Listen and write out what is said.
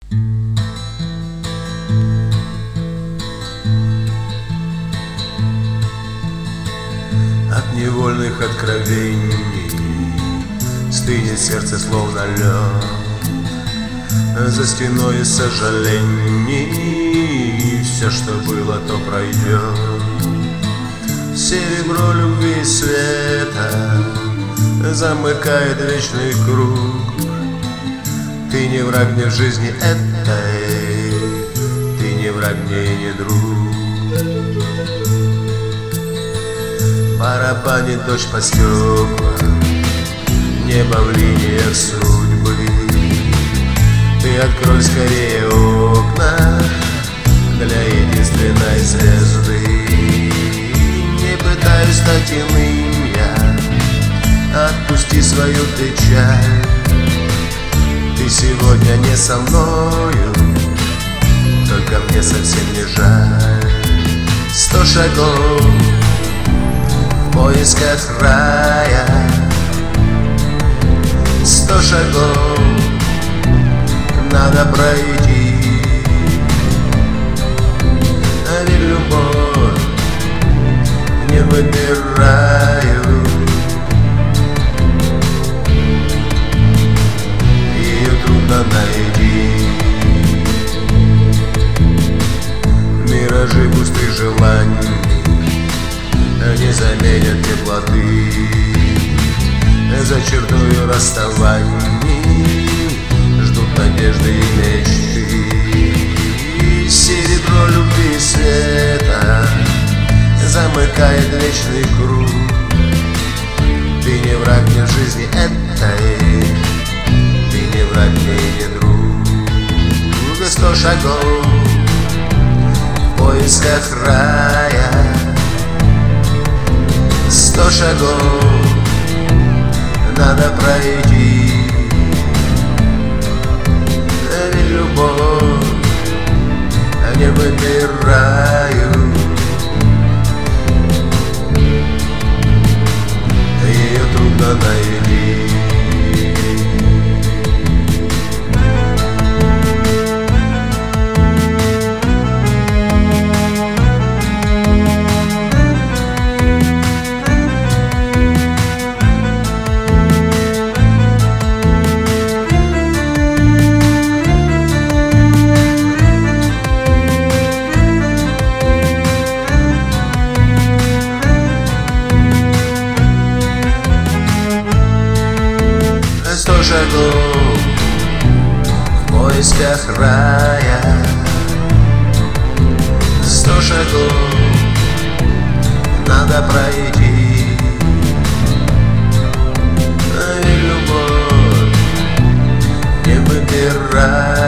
От невольных откровений стынет сердце, словно лед. За стеной сожалений все, что было, то пройдет. Серебро любви и света замыкает вечный круг. Ты не враг мне в жизни этой, ты не враг мне и не друг. Барабанит дождь по стеклам, небо в линиях судьбы. Ты открой скорее окна для единственной звезды. Не пытаюсь стать иным я, отпусти свою печаль. Ты сегодня не со мною, только мне совсем не жаль. 100 шагов в поисках рая, 100 шагов надо пройти. А ведь любовь не выбираю, ее трудно найти. Миражи пустых желаний не заменят теплоты. За чертою расставаний ждут надежды и мечты. Серебро любви и света замыкает вечный круг. Ты не враг мне в жизни этой, ты не враг мне и не друг. 100 шагов в поисках рая, 100 шагов надо пройти. Ведь любовь не выбираю, ее трудно найти. Шагов в поисках рая, 100 шагов надо пройти. И любовь не выбирай.